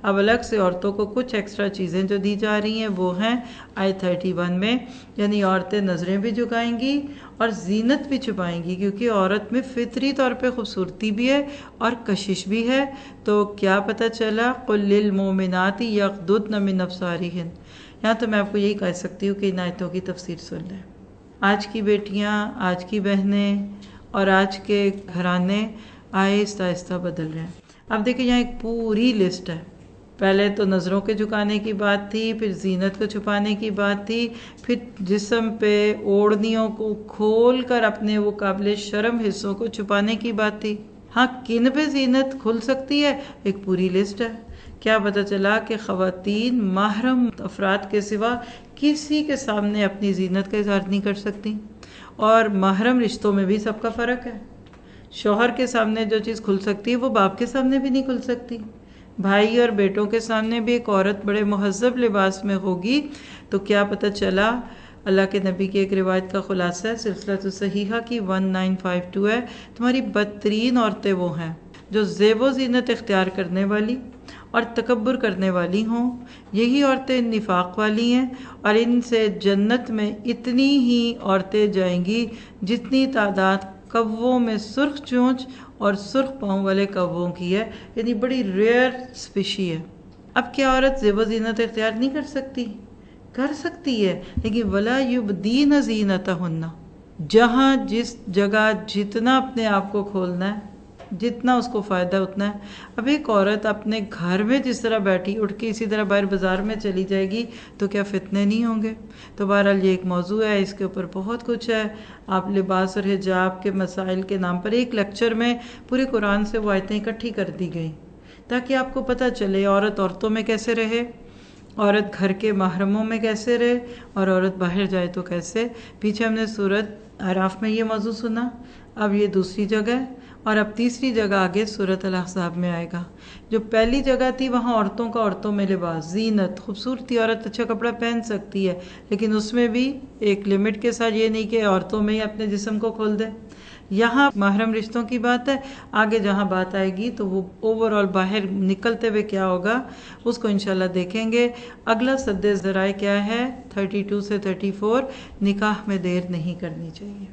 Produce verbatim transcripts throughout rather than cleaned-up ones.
اب الگ سے عورتوں کو کچھ ایکسٹرا چیزیں جو دی جا رہی ہیں وہ ہیں آیت تھرٹی ون میں، یعنی عورتیں نظریں بھی جھکائیں گی اور زینت بھی چھپائیں گی، کیونکہ عورت میں فطری طور پہ خوبصورتی بھی ہے اور کشش بھی ہے۔ تو کیا پتہ چلا، قُل لِّلْمُؤْمِنَاتِ يَغْضُضْنَ مِنْ أَبْصَارِهِنَّ۔ یہاں تو میں آپ کو یہی کہہ سکتی ہوں کہ ان آیتوں کی تفسیر سن لیں۔ آج کی بیٹیاں، آج کی بہنیں اور آج کے گھرانے آہستہ آہستہ بدل رہے ہیں۔ اب دیکھیں یہاں ایک پوری لسٹ ہے، پہلے تو نظروں کے جھکانے کی بات تھی، پھر زینت کو چھپانے کی بات تھی، پھر جسم پہ اوڑھنیوں کو کھول کر اپنے وہ قابل شرم حصوں کو چھپانے کی بات تھی۔ ہاں کن پہ زینت کھل سکتی ہے، ایک پوری لسٹ ہے۔ کیا پتہ چلا کہ خواتین محرم افراد کے سوا کسی کے سامنے اپنی زینت کا اظہار نہیں کر سکتی، اور محرم رشتوں میں بھی سب کا فرق ہے۔ شوہر کے سامنے جو چیز کھل سکتی ہے وہ باپ کے سامنے بھی نہیں کھل سکتی۔ بھائی اور بیٹوں کے سامنے بھی ایک عورت بڑے مہذب لباس میں ہوگی تو کیا پتہ چلا، اللہ کے نبی کی ایک روایت کا خلاصہ ہے، سلسلہ صحیحہ کی ون نائن فائیو ٹو ہے، تمہاری بدترین عورتیں وہ ہیں جو زیب و زینت اختیار کرنے والی اور تکبر کرنے والی ہوں، یہی عورتیں نفاق والی ہیں، اور ان سے جنت میں اتنی ہی عورتیں جائیں گی جتنی تعداد کووں میں سرخ چونچ اور سرخ پاؤں والے کووں کی ہے، یعنی بڑی ریئر اسپیشی ہے۔ اب کیا عورت زیب و زینت اختیار نہیں کر سکتی؟ کر سکتی ہے، لیکن وَلَا يُبْدِينَ زِينَتَهُنَّ، جہاں جس جگہ جتنا اپنے آپ کو کھولنا ہے، جتنا اس کو فائدہ اتنا ہے۔ اب ایک عورت اپنے گھر میں جس طرح بیٹھی اٹھ کے اسی طرح باہر بازار میں چلی جائے گی تو کیا فتنے نہیں ہوں گے؟ تو بہرحال یہ ایک موضوع ہے، اس کے اوپر بہت کچھ ہے۔ آپ لباس اور حجاب کے مسائل کے نام پر ایک لیکچر میں پورے قرآن سے وہ آیتیں اکٹھی کر دی گئیں تاکہ آپ کو پتہ چلے عورت عورتوں میں کیسے رہے، عورت گھر کے محرموں میں کیسے رہے، اور عورت باہر جائے تو کیسے۔ پیچھے ہم نے سورۃ اعراف میں یہ موضوع سنا، اب یہ دوسری جگہ ہے، اور اب تیسری جگہ آگے سورۃ الاحزاب میں آئے گا۔ جو پہلی جگہ تھی وہاں عورتوں کا عورتوں میں لباس، زینت، خوبصورتی، عورت اچھا کپڑا پہن سکتی ہے، لیکن اس میں بھی ایک لمٹ کے ساتھ، یہ نہیں کہ عورتوں میں ہی اپنے جسم کو کھول دے۔ یہاں محرم رشتوں کی بات ہے، آگے جہاں بات آئے گی تو وہ اوور آل باہر نکلتے ہوئے کیا ہوگا اس کو انشاءاللہ دیکھیں گے۔ اگلا سد ذرائع کیا ہے، تھرٹی ٹو سے تھرٹی فور، نکاح میں دیر نہیں کرنی چاہیے۔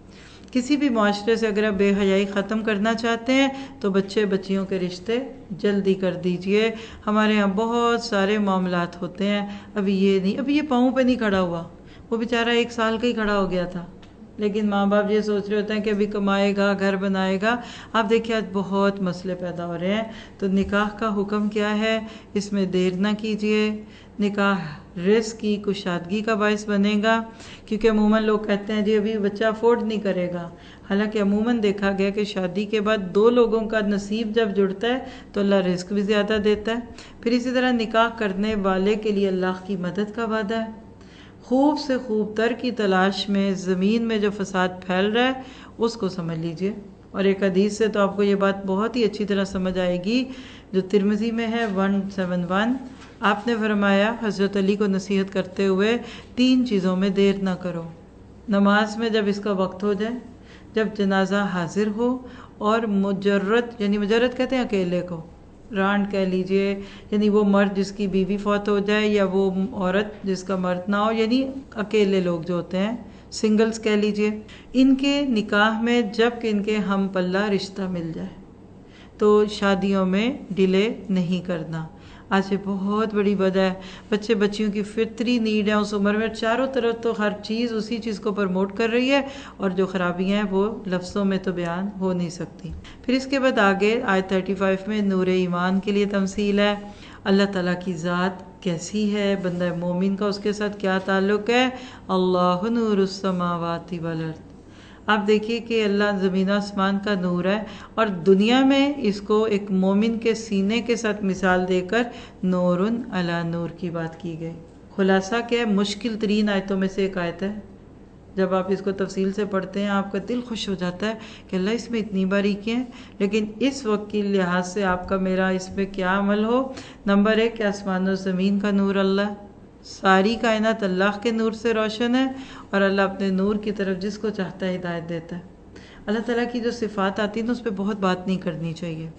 کسی بھی معاشرے سے اگر آپ بے حیائی ختم کرنا چاہتے ہیں تو بچے بچیوں کے رشتے جلدی کر دیجئے۔ ہمارے ہاں بہت سارے معاملات ہوتے ہیں، ابھی یہ نہیں، ابھی یہ پاؤں پہ نہیں کھڑا ہوا، وہ بیچارہ ایک سال کا ہی کھڑا ہو گیا تھا، لیکن ماں باپ یہ سوچ رہے ہوتے ہیں کہ ابھی کمائے گا، گھر بنائے گا۔ آپ دیکھیے آج بہت مسئلے پیدا ہو رہے ہیں۔ تو نکاح کا حکم کیا ہے، اس میں دیر نہ کیجئے۔ نکاح رزق کی کشادگی کا باعث بنے گا، کیونکہ عموماً لوگ کہتے ہیں جی ابھی بچہ افورڈ نہیں کرے گا، حالانکہ عموماً دیکھا گیا کہ شادی کے بعد دو لوگوں کا نصیب جب جڑتا ہے تو اللہ رزق بھی زیادہ دیتا ہے۔ پھر اسی طرح نکاح کرنے والے کے لیے اللہ کی مدد کا وعدہ ہے۔ خوب سے خوب تر کی تلاش میں زمین میں جو فساد پھیل رہا ہے اس کو سمجھ لیجئے، اور ایک حدیث سے تو آپ کو یہ بات بہت ہی اچھی طرح سمجھ آئے گی جو ترمذی میں ہے ون سیون ون۔ آپ نے فرمایا حضرت علی کو نصیحت کرتے ہوئے، تین چیزوں میں دیر نہ کرو، نماز میں جب اس کا وقت ہو جائے، جب جنازہ حاضر ہو، اور مجرد، یعنی مجرد کہتے ہیں اکیلے کو، رانڈ کہہ لیجئے، یعنی وہ مرد جس کی بیوی فوت ہو جائے یا وہ عورت جس کا مرد نہ ہو، یعنی اکیلے لوگ جو ہوتے ہیں، سنگلز کہہ لیجئے، ان کے نکاح میں جب کہ ان کے ہم پلہ رشتہ مل جائے تو شادیوں میں ڈیلے نہیں کرنا۔ آج یہ بہت بڑی وجہ ہے، بچے بچیوں کی فطری نیڈ ہے، اس عمر میں چاروں طرف تو ہر چیز اسی چیز کو پروموٹ کر رہی ہے، اور جو خرابیاں ہیں وہ لفظوں میں تو بیان ہو نہیں سکتی۔ پھر اس کے بعد آگے آیت تھرٹی فائیو میں نور ایمان کے لیے تمثیل ہے، اللہ تعالیٰ کی ذات کیسی ہے، بندہ مومن کا اس کے ساتھ کیا تعلق ہے، اللہ نور السماوات والارض۔ آپ دیکھیے کہ اللہ زمین آسمان کا نور ہے، اور دنیا میں اس کو ایک مومن کے سینے کے ساتھ مثال دے کر نور علی نور کی بات کی گئی۔ خلاصہ کیا ہے، مشکل ترین آیتوں میں سے ایک آیت ہے، جب آپ اس کو تفصیل سے پڑھتے ہیں آپ کا دل خوش ہو جاتا ہے کہ اللہ اس میں اتنی باریکیاں ہیں، لیکن اس وقت کی لحاظ سے آپ کا میرا اس پہ کیا عمل ہو۔ نمبر ایک کہ آسمان و زمین کا نور اللہ، ساری کائنات اللہ کے نور سے روشن ہے، اور اللہ اپنے نور کی طرف جس کو چاہتا ہے ہدایت دیتا ہے۔ اللہ تعالیٰ کی جو صفات آتی ہیں اس پہ بہت بات نہیں کرنی چاہیے۔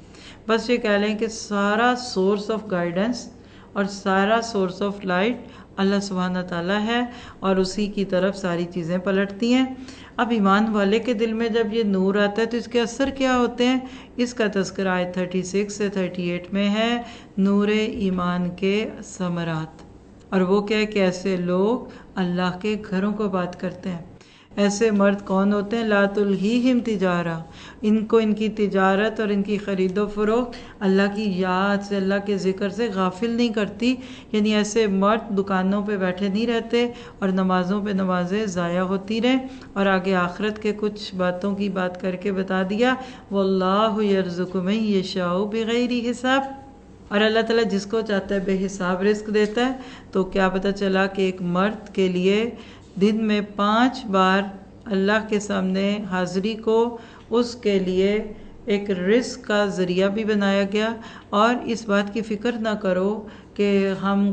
بس یہ کہہ لیں کہ سارا سورس آف گائیڈنس اور سارا سورس آف لائٹ اللہ سبحانہ تعالیٰ ہے، اور اسی کی طرف ساری چیزیں پلٹتی ہیں۔ اب ایمان والے کے دل میں جب یہ نور آتا ہے تو اس کے اثر کیا ہوتے ہیں، اس کا تذکرہ آیت تھرٹی سکس سے تھرٹی ایٹ میں ہے، نور ایمان کے ثمرات۔ اور وہ کیا ہے کہ ایسے لوگ اللہ کے گھروں کو بات کرتے ہیں۔ ایسے مرد کون ہوتے ہیں؟ لا تلہیہم تجارہ، ان کو ان کی تجارت اور ان کی خرید و فروخت اللہ کی یاد سے، اللہ کے ذکر سے غافل نہیں کرتی۔ یعنی ایسے مرد دکانوں پہ بیٹھے نہیں رہتے اور نمازوں پہ نمازیں ضائع ہوتی رہیں۔ اور آگے آخرت کے کچھ باتوں کی بات کر کے بتا دیا، واللہ یرزق من یشاء بغیر حساب، اور اللہ تعالیٰ جس کو چاہتا ہے بے حساب رزق دیتا ہے۔ تو کیا پتہ چلا کہ ایک مرد کے لیے دن میں پانچ بار اللہ کے سامنے حاضری کو اس کے لیے ایک رزق کا ذریعہ بھی بنایا گیا۔ اور اس بات کی فکر نہ کرو کہ ہم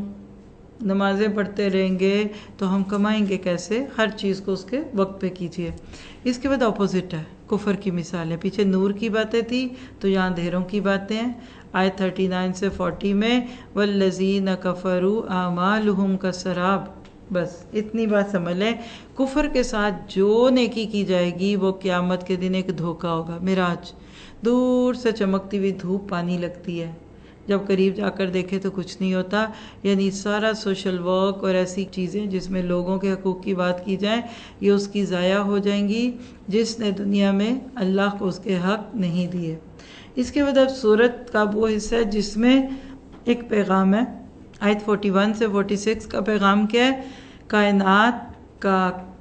نمازیں پڑھتے رہیں گے تو ہم کمائیں گے کیسے، ہر چیز کو اس کے وقت پہ کیجیے۔ اس کے بعد اپوزٹ ہے کفر کی مثالیں، پیچھے نور کی باتیں تھی تو یہاں اندھیروں کی باتیں ہیں۔ آیت تھرٹی نائن سے فورٹی میں والذین کفروا اعمالہم کسراب، بس اتنی بات سمجھ لیں، کفر کے ساتھ جو نیکی کی جائے گی وہ قیامت کے دن ایک دھوکہ ہوگا، مراج، دور سے چمکتی ہوئی دھوپ پانی لگتی ہے، جب قریب جا کر دیکھے تو کچھ نہیں ہوتا۔ یعنی سارا سوشل ورک اور ایسی چیزیں جس میں لوگوں کے حقوق کی بات کی جائے، یہ اس کی ضائع ہو جائیں گی جس نے دنیا میں اللہ کو اس کے حق نہیں دیے۔ اس کے بعد اب سورت کا وہ حصہ ہے جس میں ایک پیغام ہے۔ آیت فورٹی ون سے فورٹی سکس کا پیغام کیا ہے؟ کائنات کا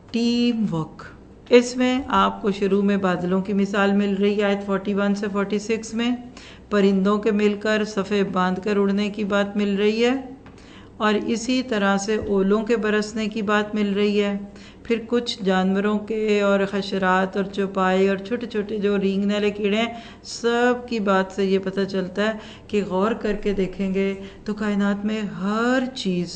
ٹیم ورک۔ اس میں آپ کو شروع میں بادلوں کی مثال مل رہی ہے آیت فورٹی ون سے فورٹی سکس میں، پرندوں کے مل کر صفے باندھ کر اڑنے کی بات مل رہی ہے، اور اسی طرح سے اولوں کے برسنے کی بات مل رہی ہے۔ پھر کچھ جانوروں کے اور حشرات اور چوپائے اور چھوٹے چھوٹے جو رینگنے والے کیڑے ہیں، سب کی بات سے یہ پتہ چلتا ہے کہ غور کر کے دیکھیں گے تو کائنات میں ہر چیز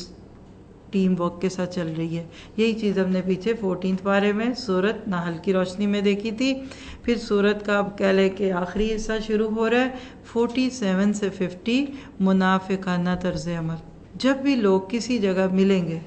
ٹیم ورک کے ساتھ چل رہی ہے۔ یہی چیز ہم نے پیچھے فورٹینتھ پارے میں سورت نحل کی روشنی میں دیکھی تھی۔ پھر سورت کا اب کہہ لیں کہ آخری حصہ شروع ہو رہا ہے فورٹی سیون سے ففٹی، منافقانہ طرز عمل۔ جب بھی لوگ کسی جگہ ملیں گے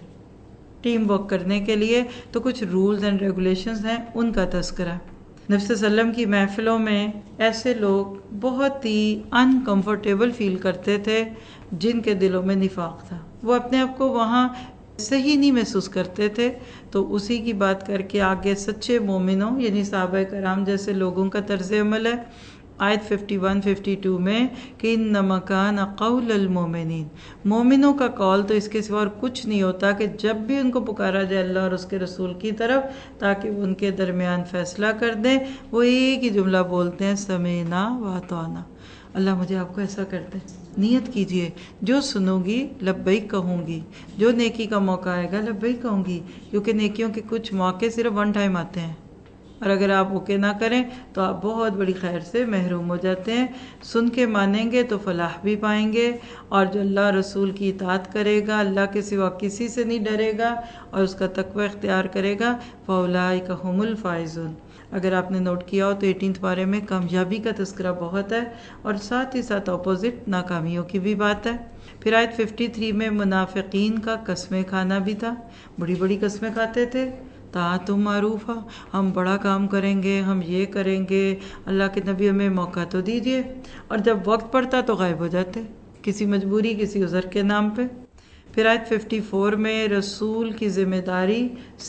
ٹیم ورک کرنے کے لیے تو کچھ رولز اینڈ ریگولیشنز ہیں، ان کا تذکرہ۔ نبی صلی اللہ علیہ وسلم کی محفلوں میں ایسے لوگ بہت ہی انکمفرٹیبل فیل کرتے تھے جن کے دلوں میں نفاق تھا، وہ اپنے آپ کو وہاں صحیح نہیں محسوس کرتے تھے۔ تو اسی کی بات کر کے آگے سچے مومنوں یعنی صحابہ کرام جیسے لوگوں کا طرز عمل ہے۔ آیت ففٹی ون ففٹی ٹو میں کہ انما کان قول المومنین، مومنوں کا قول تو اس کے سوا اور کچھ نہیں ہوتا کہ جب بھی ان کو پکارا جائے اللہ اور اس کے رسول کی طرف تاکہ وہ ان کے درمیان فیصلہ کر دیں، وہ ایک ہی جملہ بولتے ہیں، سمعنا واطعنا، اللہ مجھے آپ کو ایسا کر دے۔ نیت کیجئے، جو سنوں گی لبیک کہوں گی، جو نیکی کا موقع آئے گا لبیک کہوں گی، کیونکہ نیکیوں کے کچھ موقع صرف ون ٹائم آتے ہیں، اور اگر آپ اوکے نہ کریں تو آپ بہت بڑی خیر سے محروم ہو جاتے ہیں۔ سن کے مانیں گے تو فلاح بھی پائیں گے، اور جو اللہ رسول کی اطاعت کرے گا، اللہ کے سوا کسی سے نہیں ڈرے گا اور اس کا تقوی اختیار کرے گا، فَأُولَٰئِکَ هُمُ الْفَائِزُونَ۔ اگر آپ نے نوٹ کیا ہو تو ایٹینتھ پارے میں کامیابی کا تذکرہ بہت ہے، اور ساتھ ہی ساتھ اپوزٹ ناکامیوں کی بھی بات ہے۔ پھر آیت ففٹی تھری میں منافقین کا قسمیں کھانا بھی تھا، بڑی بڑی قسمیں کھاتے تھے، طاعتم معروفہ، ہم بڑا کام کریں گے، ہم یہ کریں گے، اللہ کے نبی ہمیں موقع تو دیجیے، اور جب وقت پڑتا تو غائب ہو جاتے کسی مجبوری کسی عذر کے نام پہ۔ پھر آیت ففٹی فور میں رسول کی ذمہ داری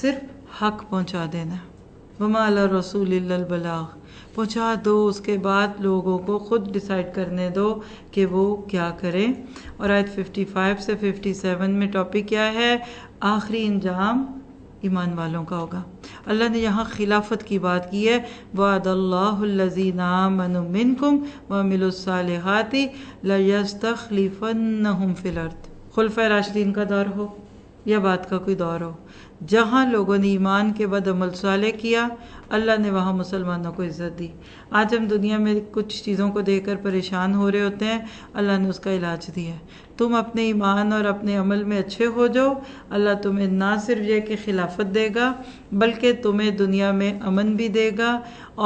صرف حق پہنچا دینا، وما علی الرسول الا البلاغ، پہنچا دو، اس کے بعد لوگوں کو خود ڈیسائیڈ کرنے دو کہ وہ کیا کریں۔ اور آیت ففٹی فائیو سے ففٹی سیون میں ٹاپک کیا ہے؟ آخری انجام ایمان والوں کا ہوگا۔ اللہ نے یہاں خلافت کی بات کی ہے، وعد اللہ الذین آمنوا منکم وعملوا الصالحات لیستخلفنہم فی الارض۔ خلفۂ راشدین کا دور ہو یا بات کا کوئی دور ہو، جہاں لوگوں نے ایمان کے بعد عمل صالح کیا، اللہ نے وہاں مسلمانوں کو عزت دی۔ آج ہم دنیا میں کچھ چیزوں کو دیکھ کر پریشان ہو رہے ہوتے ہیں، اللہ نے اس کا علاج دیا ہے۔ تم اپنے ایمان اور اپنے عمل میں اچھے ہو جاؤ، اللہ تمہیں نہ صرف یہ کہ خلافت دے گا بلکہ تمہیں دنیا میں امن بھی دے گا، اور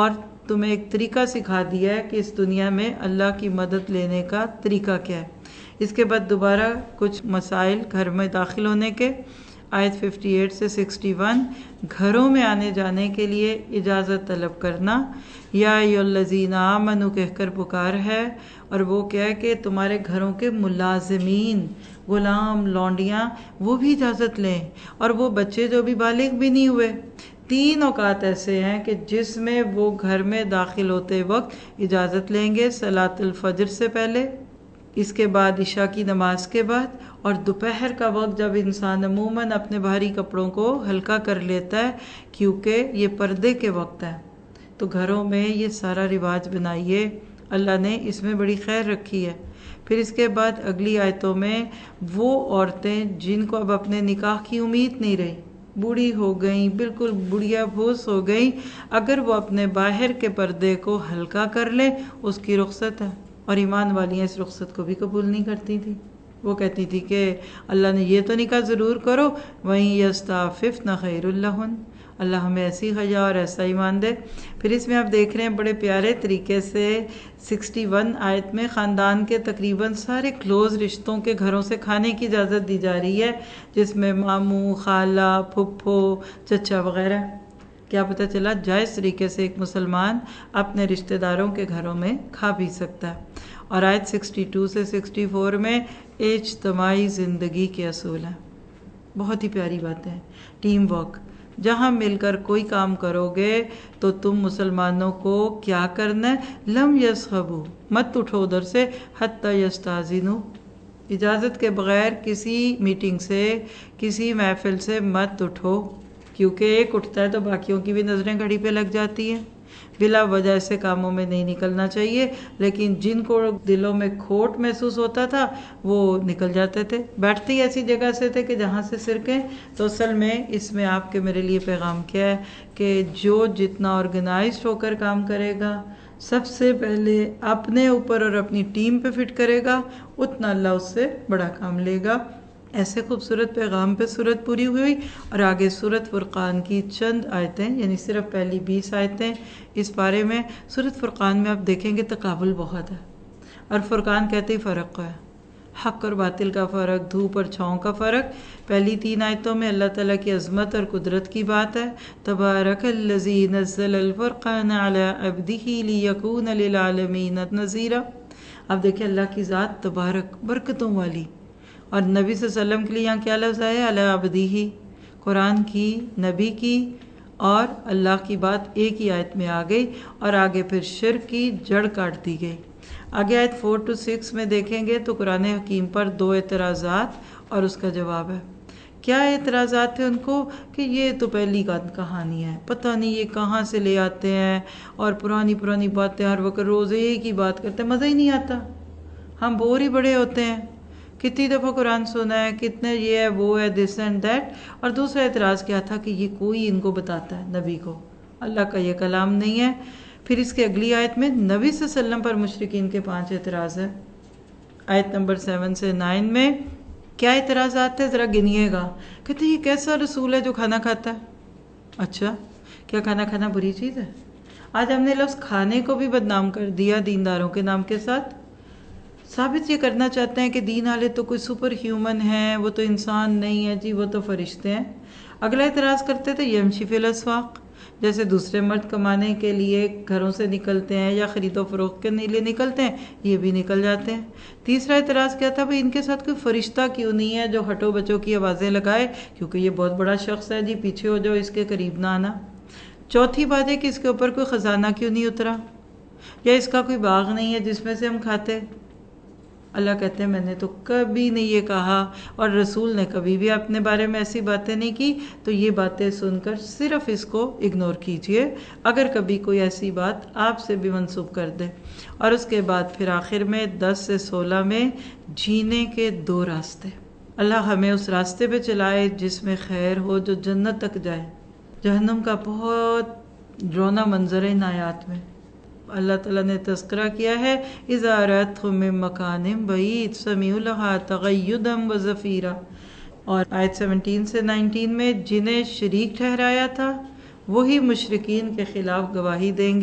تمہیں ایک طریقہ سکھا دیا ہے کہ اس دنیا میں اللہ کی مدد لینے کا طریقہ کیا ہے۔ اس کے بعد دوبارہ کچھ مسائل گھر میں داخل ہونے کے، آیت اٹھاون سے اکسٹھ، گھروں میں آنے جانے کے لیے اجازت طلب کرنا، یا ایھا الذین آمنوا کہہ کر پکار ہے، اور وہ کیا ہے کہ تمہارے گھروں کے ملازمین، غلام، لونڈیاں، وہ بھی اجازت لیں، اور وہ بچے جو بھی بالغ بھی نہیں ہوئے۔ تین اوقات ایسے ہیں کہ جس میں وہ گھر میں داخل ہوتے وقت اجازت لیں گے، صلاۃ الفجر سے پہلے، اس کے بعد عشاء کی نماز کے بعد، اور دوپہر کا وقت جب انسان عموماً اپنے بھاری کپڑوں کو ہلکا کر لیتا ہے کیونکہ یہ پردے کے وقت ہے۔ تو گھروں میں یہ سارا رواج بنائیے، اللہ نے اس میں بڑی خیر رکھی ہے۔ پھر اس کے بعد اگلی آیتوں میں وہ عورتیں جن کو اب اپنے نکاح کی امید نہیں رہی، بوڑھی ہو گئیں، بالکل بڑھیا بھوس ہو گئیں، اگر وہ اپنے باہر کے پردے کو ہلکا کر لیں اس کی رخصت ہے، اور ایمان والیاں اس رخصت کو بھی قبول نہیں کرتی تھی۔ وہ کہتی تھی کہ اللہ نے یہ تو نہیں کہا ضرور کرو، وَإِن يَسْتَعْفِفْنَ خَيْرٌ لَّهُنَّ، اللہ ہمیں ایسی حیا اور ایسا ایمان دے۔ پھر اس میں آپ دیکھ رہے ہیں بڑے پیارے طریقے سے اکسٹھ آیت میں خاندان کے تقریباً سارے کلوز رشتوں کے گھروں سے کھانے کی اجازت دی جا رہی ہے، جس میں ماموں، خالہ، پھپھو، چچا وغیرہ۔ کیا پتہ چلا جائز طریقے سے ایک مسلمان اپنے رشتہ داروں کے گھروں میں کھا پی سکتا ہے۔ اور آیت اکسٹھ دو سے اکسٹھ میں اجتماعی زندگی کے اصول ہیں، بہت ہی پیاری باتیں ہیں۔ ٹیم ورک، جہاں مل کر کوئی کام کرو گے تو تم مسلمانوں کو کیا کرنا ہے، لم یسخبو، مت اٹھو ادھر سے، حتی یستاذنو، اجازت کے بغیر کسی میٹنگ سے، کسی محفل سے مت اٹھو، کیونکہ ایک اٹھتا ہے تو باقیوں کی بھی نظریں گھڑی پہ لگ جاتی ہیں۔ بلا وجہ ایسے کاموں میں نہیں نکلنا چاہیے، لیکن جن کو دلوں میں کھوٹ محسوس ہوتا تھا وہ نکل جاتے تھے، بیٹھتے ہی ایسی جگہ سے تھے کہ جہاں سے سرکیں۔ تو اصل میں اس میں آپ کے میرے لیے پیغام کیا ہے کہ جو جتنا آرگنائزڈ ہو کر کام کرے گا، سب سے پہلے اپنے اوپر اور اپنی ٹیم پہ فٹ کرے گا، اتنا اللہ اس سے بڑا کام لے گا۔ ایسے خوبصورت پیغام پہ سورت پوری ہوئی، اور آگے سورت فرقان کی چند آیتیں، یعنی صرف پہلی بیس آیتیں اس بارے میں۔ سورت فرقان میں آپ دیکھیں گے تقابل بہت ہے، اور فرقان کہتے ہی فرق ہے، حق اور باطل کا فرق، دھوپ اور چھاؤں کا فرق۔ پہلی تین آیتوں میں اللہ تعالیٰ کی عظمت اور قدرت کی بات ہے، تبارک الذی نزل الفرقان علی عبدہ لیکون للعالمین نذیرا۔ اب دیکھیں اللہ کی ذات تبارک، برکتوں والی، اور نبی صلی اللہ علیہ وسلم کے لیے یہاں کیا لفظ آیا، علی عبدہ، قرآن کی، نبی کی، اور اللہ کی بات ایک ہی آیت میں آ گئی، اور آگے پھر شرک کی جڑ کاٹ دی گئی۔ آگے آیت فور ٹو سکس میں دیکھیں گے تو قرآن حکیم پر دو اعتراضات اور اس کا جواب ہے۔ کیا اعتراضات تھے ان کو کہ یہ تو پہلی کہانی ہے، پتہ نہیں یہ کہاں سے لے آتے ہیں، اور پرانی پرانی باتیں ہر وقت روز ایک ہی بات کرتے ہیں، مزہ ہی نہیں آتا، ہم بور ہی بڑے ہوتے ہیں، کتنی دفعہ قرآن سنا ہے، کتنے یہ ہے وہ ہے دس اینڈ دیٹ۔ اور دوسرا اعتراض کیا تھا کہ یہ کوئی ان کو بتاتا ہے، نبی کو، اللہ کا یہ کلام نہیں ہے۔ پھر اس کے اگلی آیت میں نبی صلی اللہ علیہ وسلم پر مشرکین کے پانچ اعتراض ہے، آیت نمبر سیون سے نائن میں۔ کیا اعتراضات تھے ذرا گنیے گا۔ کہتے ہیں یہ کیسا رسول ہے جو کھانا کھاتا ہے؟ اچھا، کیا کھانا کھانا بری چیز ہے؟ آج ہم نے لفظ کھانے کو بھی بدنام کر دیا دینداروں کے نام کے ساتھ، ثابت یہ کرنا چاہتے ہیں کہ دین والے تو کوئی سپر ہیومن ہیں، وہ تو انسان نہیں ہے جی، وہ تو فرشتے ہیں۔ اگلا اعتراض کرتے تھے یمشی فی الاسواق، جیسے دوسرے مرد کمانے کے لیے گھروں سے نکلتے ہیں یا خرید و فروخت کے لیے نکلتے ہیں، یہ بھی نکل جاتے ہیں۔ تیسرا اعتراض کیا تھا، بھئی ان کے ساتھ کوئی فرشتہ کیوں نہیں ہے جو ہٹو بچوں کی آوازیں لگائے، کیونکہ یہ بہت بڑا شخص ہے جی، پیچھے ہو جاؤ، اس کے قریب نہ آنا۔ چوتھی بات ہے کہ اس کے اوپر کوئی خزانہ کیوں نہیں اترا، یا اس کا کوئی باغ نہیں ہے جس میں سے ہم کھاتے۔ اللہ کہتے ہیں میں نے تو کبھی نہیں یہ کہا، اور رسول نے کبھی بھی اپنے بارے میں ایسی باتیں نہیں کی، تو یہ باتیں سن کر صرف اس کو اگنور کیجئے اگر کبھی کوئی ایسی بات آپ سے بھی منسوب کر دے۔ اور اس کے بعد پھر آخر میں دس سے سولہ میں جینے کے دو راستے، اللہ ہمیں اس راستے پہ چلائے جس میں خیر ہو، جو جنت تک جائے۔ جہنم کا بہت ڈراؤنا منظر ہے ان آیات میں، اللہ تعالیٰ نے تذکرہ کیا ہے، اذا رأتهم من مکان بعید سمعوا لها تغیدا وزفیرا۔ اور آیت سیونٹین سے نائنٹین میں جنہیں شریک ٹھہرایا تھا وہی مشرکین کے خلاف گواہی دیں گے۔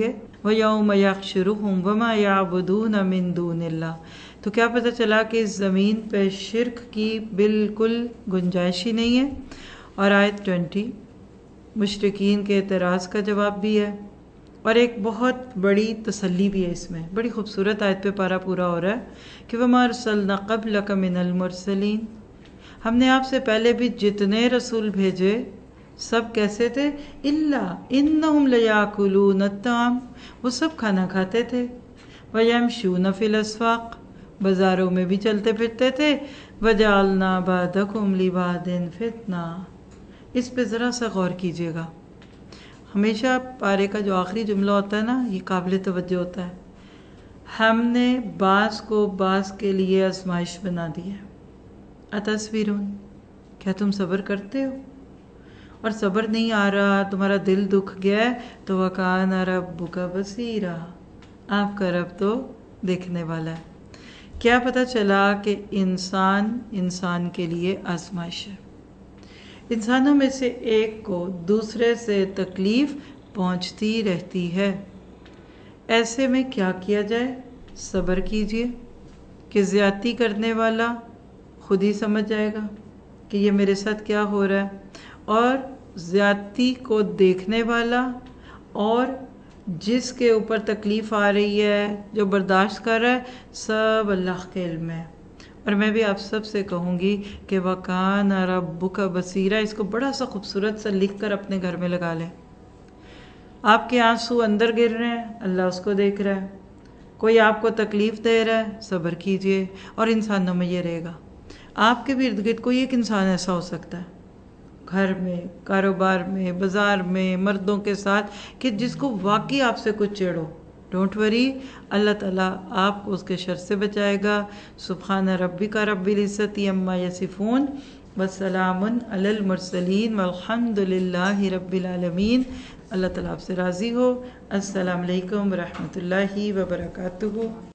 وَيَوْمَ يَحْشُرُهُمْ وَمَا يَعْبُدُونَ مِن دُونِ اللَّهِ۔ تو کیا پتہ چلا کہ اس زمین پہ شرک کی بالکل گنجائش ہی نہیں ہے۔ اور آیت بیس مشرکین کے اعتراض کا جواب بھی ہے، اور ایک بہت بڑی تسلی بھی ہے اس میں، بڑی خوبصورت آیت پہ پارا پورا ہو رہا ہے کہ وَمَا أَرْسَلْنَا قَبْلَكَ مِنَ الْمُرْسَلِينَ، ہم نے آپ سے پہلے بھی جتنے رسول بھیجے سب کیسے تھے؟ إِلَّا إِنَّهُمْ لَيَأْكُلُونَ الطَّعَامَ، وہ سب کھانا کھاتے تھے، وَيَمْشُونَ فِي الْأَسْوَاقِ، بازاروں میں بھی چلتے پھرتے تھے، وَجَعَلْنَا بَعْضَكُمْ لِبَعْضٍ فِتْنَةً۔ اس پہ ذرا سا غور کیجیے گا، ہمیشہ پارے کا جو آخری جملہ ہوتا ہے نا یہ قابل توجہ ہوتا ہے۔ ہم نے بعض کو بعض کے لیے آزمائش بنا دی ہے۔ اتصبرون، کیا تم صبر کرتے ہو؟ اور صبر نہیں آ رہا، تمہارا دل دکھ گیا ہے، تو وَكَانَ رَبُّكَ بَصِيرًا، آپ کا رب تو دیکھنے والا ہے۔ کیا پتہ چلا کہ انسان انسان کے لیے آزمائش ہے۔ انسانوں میں سے ایک کو دوسرے سے تکلیف پہنچتی رہتی ہے، ایسے میں کیا کیا جائے؟ صبر کیجئے کہ زیادتی کرنے والا خود ہی سمجھ جائے گا کہ یہ میرے ساتھ کیا ہو رہا ہے، اور زیادتی کو دیکھنے والا اور جس کے اوپر تکلیف آ رہی ہے، جو برداشت کر رہا ہے، سب اللہ کے علم ہے۔ اور میں بھی آپ سب سے کہوں گی کہ وَكَانَ رَبُّكَ بَصِيرًا، اس کو بڑا سا خوبصورت سا لکھ کر اپنے گھر میں لگا لیں۔ آپ کے آنسو اندر گر رہے ہیں، اللہ اس کو دیکھ رہا ہے۔ کوئی آپ کو تکلیف دے رہا ہے، صبر کیجئے، اور انسانوں میں یہ رہے گا۔ آپ کے بھی ارد گرد کوئی ایک انسان ایسا ہو سکتا ہے، گھر میں، کاروبار میں، بازار میں، مردوں کے ساتھ، کہ جس کو واقعی آپ سے کچھ چڑھو۔ ڈونٹ وری، اللہ تعالیٰ آپ کو اس کے شر سے بچائے گا۔ سبحان ربک رب العزت عما یصفون وسلام علی المرسلین والحمد للہ رب العالمین۔ اللہ تعالیٰ آپ سے راضی ہو۔ السلام علیکم ورحمۃ اللہ وبرکاتہ۔